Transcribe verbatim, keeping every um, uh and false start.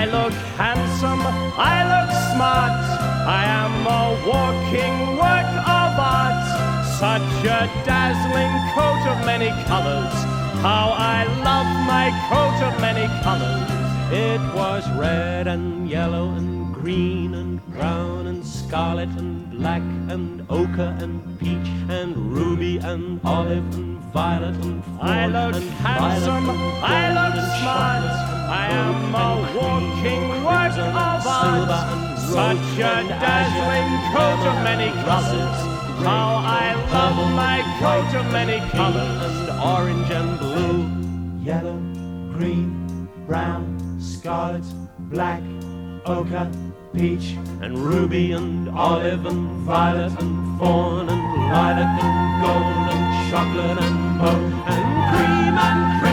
I look handsome, I look smart, I am a walking work of art. Such a dazzling coat of many colors, how I love my coat of many colors. It was red and yellow and green and brown and scarlet and black and ochre and peach and ruby and olive and violet and fawn. I look handsome, I look smart, I am a walking work of art. Such a dazzling coat of many colors, how I love my coat of many colors. And orange and blue, yellow, green, brown, scarlet, black, ochre, peach, and ruby and olive and violet and fawn and lilac and gold and chocolate and mauve and cream and cream.